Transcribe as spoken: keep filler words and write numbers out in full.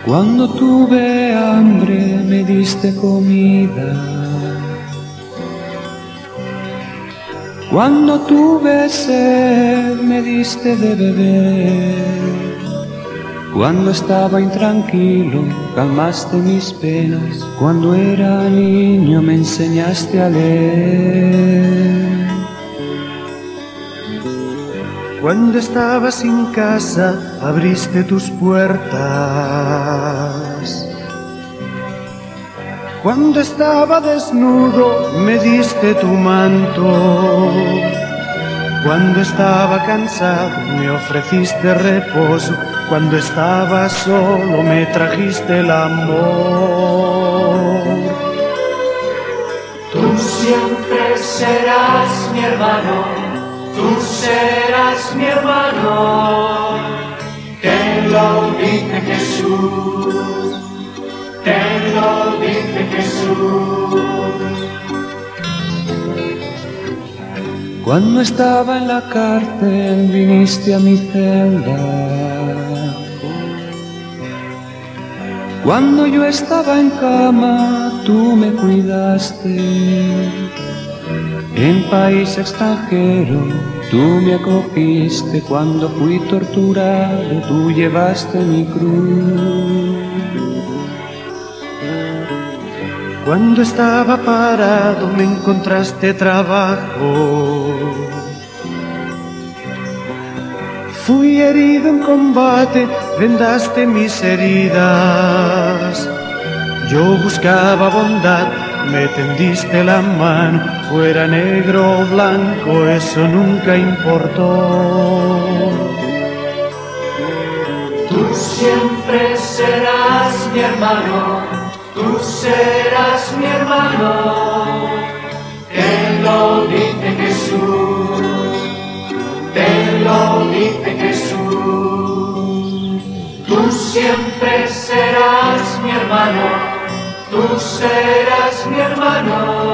Cuando tuve hambre me diste comida, cuando tuve sed me diste de beber, cuando estaba intranquilo calmaste mis penas, cuando era niño me enseñaste a leer. Cuando estaba sin casa, abriste tus puertas. Cuando estaba desnudo, me diste tu manto. Cuando estaba cansado, me ofreciste reposo. Cuando estaba solo, me trajiste el amor. Tú siempre serás mi hermano. Tú serás mi hermano, te lo dice Jesús, te lo dice Jesús. Cuando estaba en la cárcel viniste a mi celda, cuando yo estaba en cama tú me cuidaste. En país extranjero tú me acogiste, cuando fui torturado tú llevaste mi cruz. Cuando estaba parado me encontraste trabajo. Fui herido en combate, vendaste mis heridas. Yo buscaba bondad, me tendiste la mano, fuera negro o blanco, eso nunca importó. Tú siempre serás mi hermano, tú serás mi hermano, te lo dice Jesús, te lo dice Jesús. Tú siempre serás mi hermano, tú serás mi hermano,